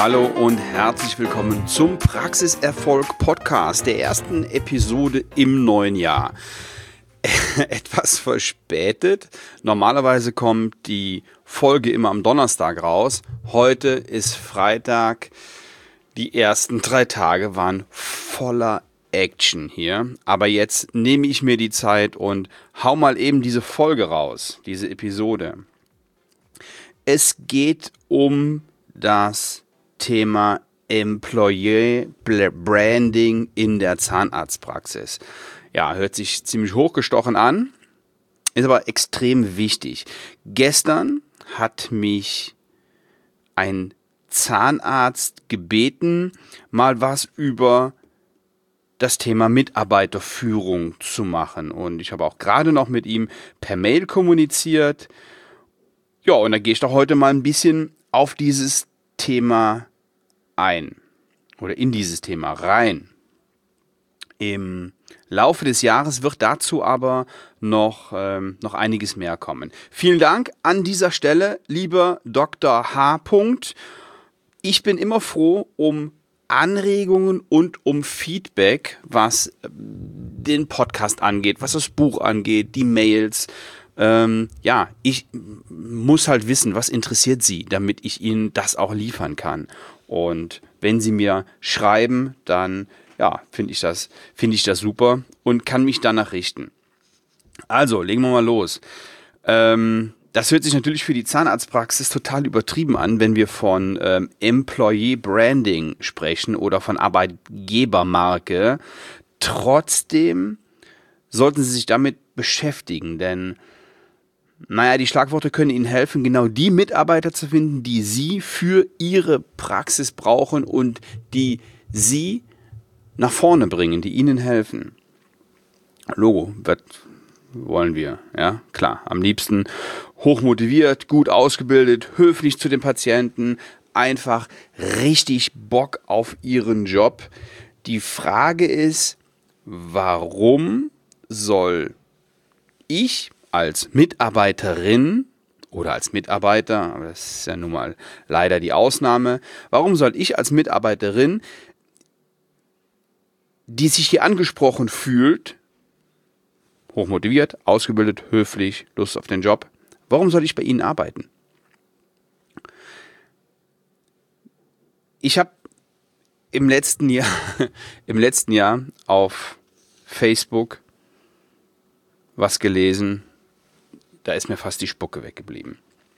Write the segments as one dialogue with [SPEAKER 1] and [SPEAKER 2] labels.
[SPEAKER 1] Hallo und herzlich willkommen zum Praxiserfolg Podcast, der ersten Episode im neuen Jahr. Etwas verspätet. Normalerweise kommt die Folge immer am Donnerstag raus. Heute ist Freitag. Die ersten 3 Tage waren voller Action hier. Aber jetzt nehme ich mir die Zeit und hau mal eben diese Folge raus, diese Episode. Es geht um das Thema Employee Branding in der Zahnarztpraxis. Ja, hört sich ziemlich hochgestochen an, ist aber extrem wichtig. Gestern hat mich ein Zahnarzt gebeten, mal was über das Thema Mitarbeiterführung zu machen. Und ich habe auch gerade noch mit ihm per Mail kommuniziert. Ja, und da gehe ich doch heute mal ein bisschen auf dieses Thema ein oder in dieses Thema rein. Im Laufe des Jahres wird dazu aber noch einiges mehr kommen. Vielen Dank an dieser Stelle, lieber Dr. H. Ich bin immer froh um Anregungen und um Feedback, was den Podcast angeht, was das Buch angeht, die Mails. Ich muss halt wissen, was interessiert Sie, damit ich Ihnen das auch liefern kann. Und wenn Sie mir schreiben, dann finde ich das super und kann mich danach richten. Also, legen wir mal los. Das hört sich natürlich für die Zahnarztpraxis total übertrieben an, wenn wir von Employee Branding sprechen oder von Arbeitgebermarke. Trotzdem sollten Sie sich damit beschäftigen, denn die Schlagworte können Ihnen helfen, genau die Mitarbeiter zu finden, die Sie für Ihre Praxis brauchen und die Sie nach vorne bringen, die Ihnen helfen. Logo, was wollen wir? Ja, klar, am liebsten hochmotiviert, gut ausgebildet, höflich zu den Patienten, einfach richtig Bock auf Ihren Job. Die Frage ist, warum soll ich als Mitarbeiterin oder als Mitarbeiter, aber das ist ja nun mal leider die Ausnahme, warum soll ich als Mitarbeiterin, die sich hier angesprochen fühlt, hochmotiviert, ausgebildet, höflich, Lust auf den Job, warum soll ich bei Ihnen arbeiten? Ich habe im letzten Jahr auf Facebook was gelesen, da ist mir fast die Spucke weggeblieben.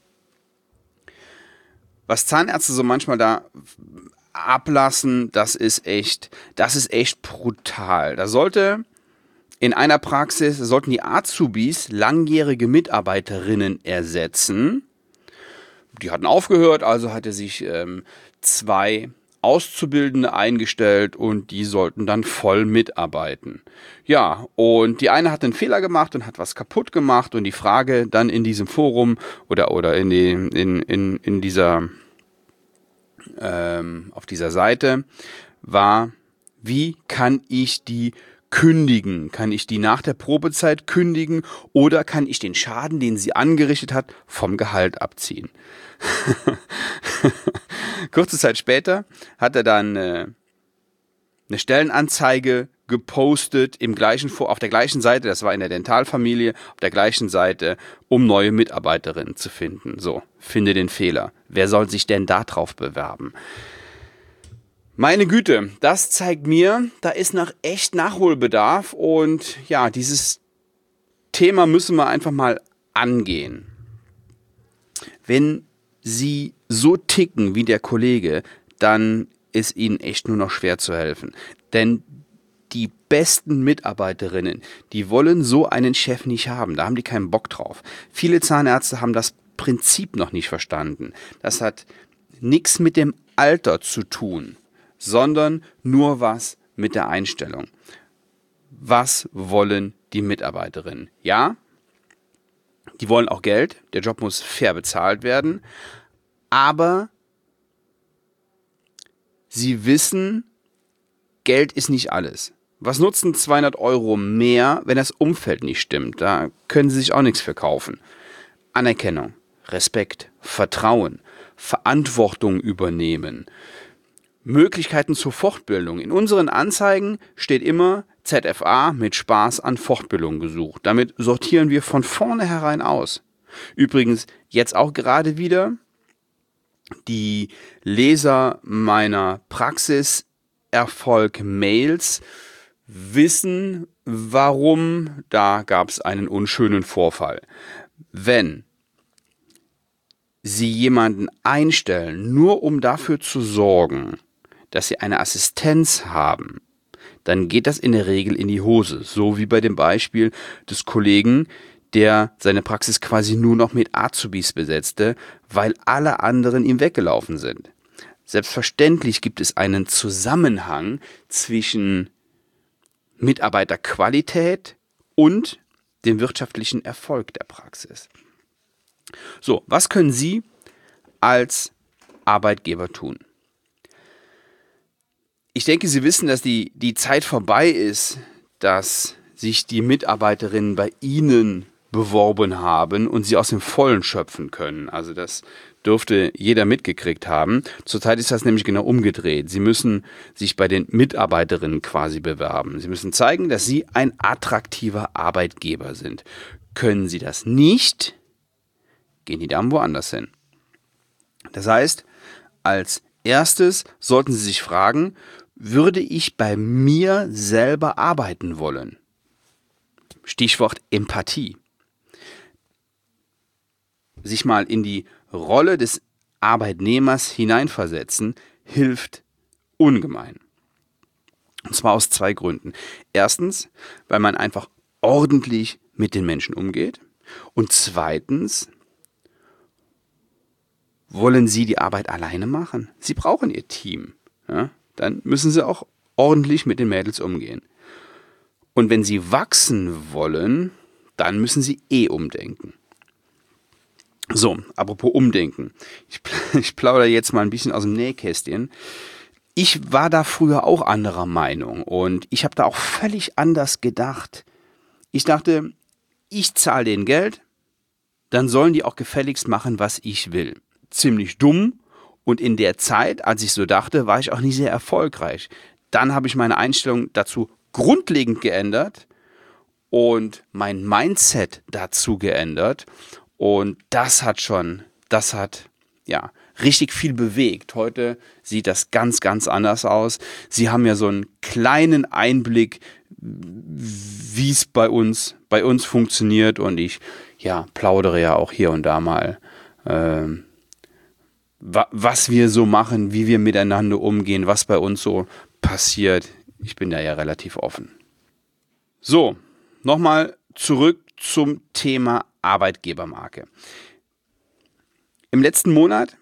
[SPEAKER 1] Was Zahnärzte so manchmal da ablassen, das ist echt brutal. In einer Praxis sollten die Azubis langjährige Mitarbeiterinnen ersetzen. Die hatten aufgehört, also hatte sich 2 Auszubildende eingestellt und die sollten dann voll mitarbeiten. Ja, und die eine hat einen Fehler gemacht und hat was kaputt gemacht und die Frage dann in diesem Forum oder in dieser auf dieser Seite war, wie kann ich die kündigen? Kann ich die nach der Probezeit kündigen oder kann ich den Schaden, den sie angerichtet hat, vom Gehalt abziehen? Kurze Zeit später hat er dann eine Stellenanzeige gepostet auf der gleichen Seite, das war in der Dentalfamilie, auf der gleichen Seite, um neue Mitarbeiterinnen zu finden. So, finde den Fehler. Wer soll sich denn da drauf bewerben? Meine Güte, das zeigt mir, da ist noch echt Nachholbedarf und ja, dieses Thema müssen wir einfach mal angehen. Wenn Sie so ticken wie der Kollege, dann ist Ihnen echt nur noch schwer zu helfen. Denn die besten Mitarbeiterinnen, die wollen so einen Chef nicht haben. Da haben die keinen Bock drauf. Viele Zahnärzte haben das Prinzip noch nicht verstanden. Das hat nichts mit dem Alter zu tun, sondern nur was mit der Einstellung. Was wollen die Mitarbeiterinnen? Ja, die wollen auch Geld. Der Job muss fair bezahlt werden. Aber sie wissen, Geld ist nicht alles. Was nutzen 200 € mehr, wenn das Umfeld nicht stimmt? Da können sie sich auch nichts verkaufen. Anerkennung, Respekt, Vertrauen, Verantwortung übernehmen, Möglichkeiten zur Fortbildung. In unseren Anzeigen steht immer ZFA mit Spaß an Fortbildung gesucht. Damit sortieren wir von vornherein aus. Übrigens jetzt auch gerade wieder die Leser meiner Praxiserfolg-Mails wissen, warum. Da gab es einen unschönen Vorfall. Wenn Sie jemanden einstellen, nur um dafür zu sorgen, dass Sie eine Assistenz haben, dann geht das in der Regel in die Hose. So wie bei dem Beispiel des Kollegen, der seine Praxis quasi nur noch mit Azubis besetzte, weil alle anderen ihm weggelaufen sind. Selbstverständlich gibt es einen Zusammenhang zwischen Mitarbeiterqualität und dem wirtschaftlichen Erfolg der Praxis. So, was können Sie als Arbeitgeber tun? Ich denke, Sie wissen, dass die Zeit vorbei ist, dass sich die Mitarbeiterinnen bei Ihnen beworben haben und sie aus dem Vollen schöpfen können. Also das dürfte jeder mitgekriegt haben. Zurzeit ist das nämlich genau umgedreht. Sie müssen sich bei den Mitarbeiterinnen quasi bewerben. Sie müssen zeigen, dass Sie ein attraktiver Arbeitgeber sind. Können Sie das nicht, gehen die Damen woanders hin. Das heißt, als erstes sollten Sie sich fragen, würde ich bei mir selber arbeiten wollen? Stichwort Empathie. Sich mal in die Rolle des Arbeitnehmers hineinversetzen, hilft ungemein. Und zwar aus 2 Gründen. Erstens, weil man einfach ordentlich mit den Menschen umgeht. Und zweitens, wollen Sie die Arbeit alleine machen? Sie brauchen Ihr Team. Ja? Dann müssen Sie auch ordentlich mit den Mädels umgehen. Und wenn Sie wachsen wollen, dann müssen Sie umdenken. So, apropos umdenken. Ich plaudere jetzt mal ein bisschen aus dem Nähkästchen. Ich war da früher auch anderer Meinung und ich habe da auch völlig anders gedacht. Ich dachte, ich zahle denen Geld, dann sollen die auch gefälligst machen, was ich will. Ziemlich dumm und in der Zeit, als ich so dachte, war ich auch nie sehr erfolgreich. Dann habe ich meine Einstellung dazu grundlegend geändert und mein Mindset dazu geändert. Und das hat richtig viel bewegt. Heute sieht das ganz, ganz anders aus. Sie haben ja so einen kleinen Einblick, wie es bei uns funktioniert. Und ich plaudere ja auch hier und da mal, was wir so machen, wie wir miteinander umgehen, was bei uns so passiert. Ich bin da ja relativ offen. So, nochmal zurück zum Thema Arbeitgebermarke. Im letzten Monat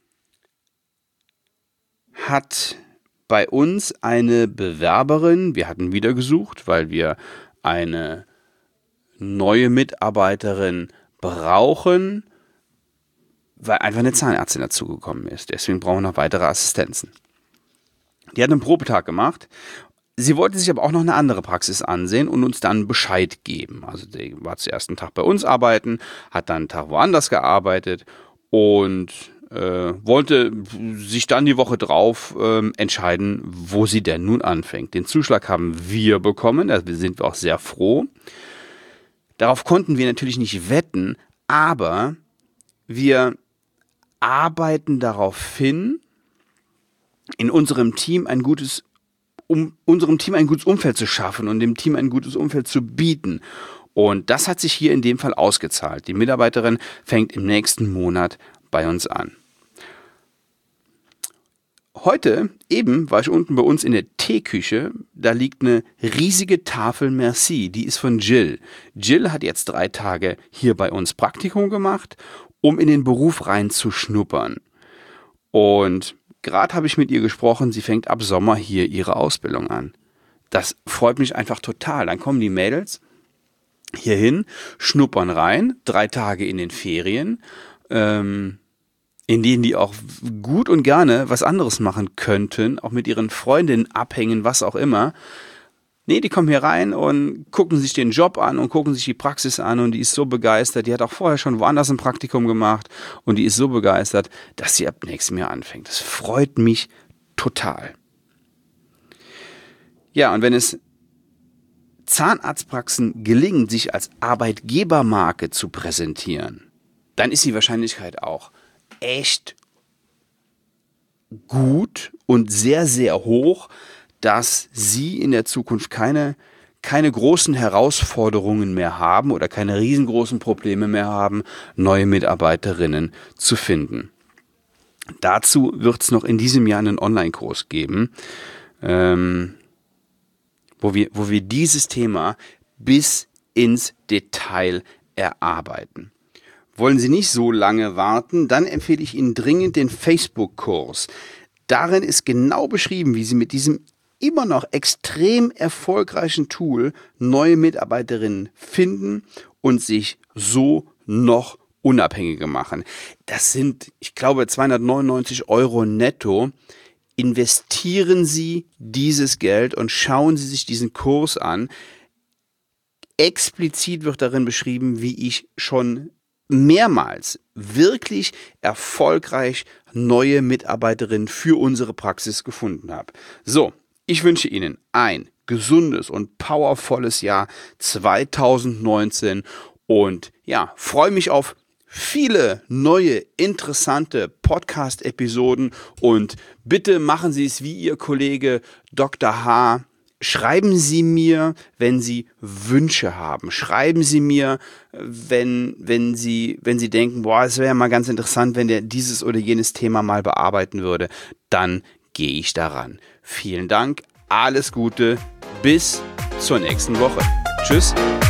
[SPEAKER 1] hat bei uns eine Bewerberin, wir hatten wieder gesucht, weil wir eine neue Mitarbeiterin brauchen, weil einfach eine Zahnärztin dazugekommen ist. Deswegen brauchen wir noch weitere Assistenzen. Die hat einen Probetag gemacht. Sie wollte sich aber auch noch eine andere Praxis ansehen und uns dann Bescheid geben. Also die war zuerst einen Tag bei uns arbeiten, hat dann einen Tag woanders gearbeitet und wollte sich dann die Woche drauf entscheiden, wo sie denn nun anfängt. Den Zuschlag haben wir bekommen, da sind wir auch sehr froh. Darauf konnten wir natürlich nicht wetten, aber wir arbeiten darauf hin, in unserem Team ein gutes Umfeld zu schaffen und dem Team ein gutes Umfeld zu bieten. Und das hat sich hier in dem Fall ausgezahlt. Die Mitarbeiterin fängt im nächsten Monat bei uns an. Heute eben war ich unten bei uns in der Teeküche, da liegt eine riesige Tafel Merci, die ist von Jill. Jill hat jetzt 3 Tage hier bei uns Praktikum gemacht, um in den Beruf reinzuschnuppern. Und gerade habe ich mit ihr gesprochen, sie fängt ab Sommer hier ihre Ausbildung an. Das freut mich einfach total. Dann kommen die Mädels hierhin, schnuppern rein, 3 Tage in den Ferien, in denen die auch gut und gerne was anderes machen könnten, auch mit ihren Freundinnen abhängen, was auch immer. Nee, die kommen hier rein und gucken sich den Job an und gucken sich die Praxis an und die ist so begeistert. Die hat auch vorher schon woanders ein Praktikum gemacht und die ist so begeistert, dass sie ab nächstem Jahr anfängt. Das freut mich total. Ja, und wenn es Zahnarztpraxen gelingt, sich als Arbeitgebermarke zu präsentieren, dann ist die Wahrscheinlichkeit auch echt gut und sehr, sehr hoch, dass sie in der Zukunft keine großen Herausforderungen mehr haben oder keine riesengroßen Probleme mehr haben, neue Mitarbeiterinnen zu finden. Dazu wird es noch in diesem Jahr einen Online-Kurs geben, wo wir dieses Thema bis ins Detail erarbeiten. Wollen Sie nicht so lange warten, dann empfehle ich Ihnen dringend den Facebook-Kurs. Darin ist genau beschrieben, wie Sie mit diesem immer noch extrem erfolgreichen Tool neue Mitarbeiterinnen finden und sich so noch unabhängiger machen. Das sind, ich glaube, 299 € netto. Investieren Sie dieses Geld und schauen Sie sich diesen Kurs an. Explizit wird darin beschrieben, wie ich schon mehrmals wirklich erfolgreich neue Mitarbeiterinnen für unsere Praxis gefunden habe. So, ich wünsche Ihnen ein gesundes und powervolles Jahr 2019 und ja, freue mich auf viele neue, interessante Podcast-Episoden und bitte machen Sie es wie Ihr Kollege Dr. H. Schreiben Sie mir, wenn Sie Wünsche haben. Schreiben Sie mir, wenn Sie denken, boah, es wäre ja mal ganz interessant, wenn der dieses oder jenes Thema mal bearbeiten würde. Dann gehe ich daran. Vielen Dank, alles Gute, bis zur nächsten Woche. Tschüss.